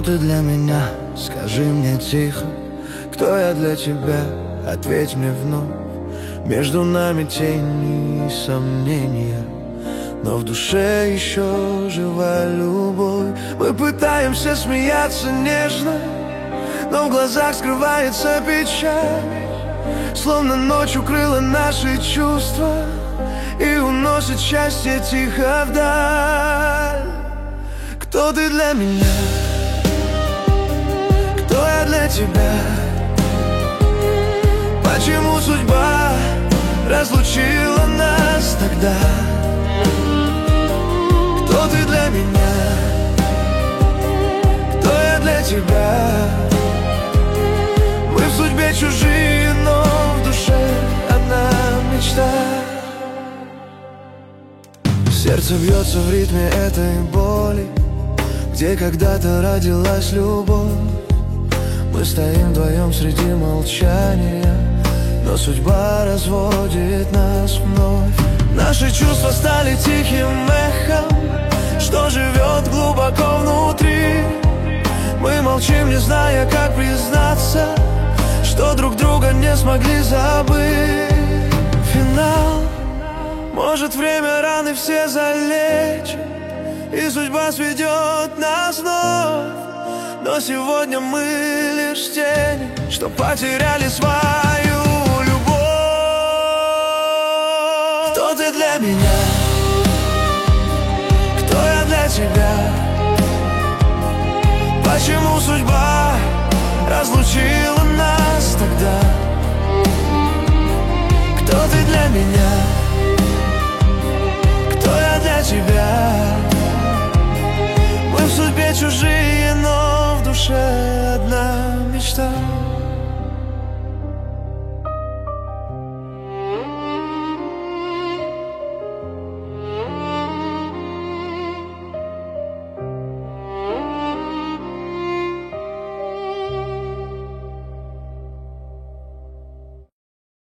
ты для меня? Скажи мне тихо, кто я для тебя? Ответь мне вновь. Между нами тени и сомнения, но в душе еще жива любовь. Мы пытаемся смеяться нежно, но в глазах скрывается печаль. Словно ночь укрыла наши чувства и уносит счастье тихо вдаль. Кто ты для меня? Кто я для тебя? Почему судьба разлучила нас тогда? Кто ты для меня? Кто я для тебя? Мы в судьбе чужие, но в душе одна мечта. Сердце бьется в ритме этой боли, где когда-то родилась любовь. Мы стоим вдвоем среди молчания, но судьба разводит нас вновь. Наши чувства стали тихим эхом, что живет глубоко внутри. Мы молчим, не зная, как признаться, что друг друга не смогли забыть. Финал. Может, время раны все залечит, и судьба сведет нас вновь. Но сегодня мы лишь тени, что потеряли свою любовь. Кто ты для меня? Кто я для тебя? Почему судьба разлучила нас тогда? Кто ты для меня?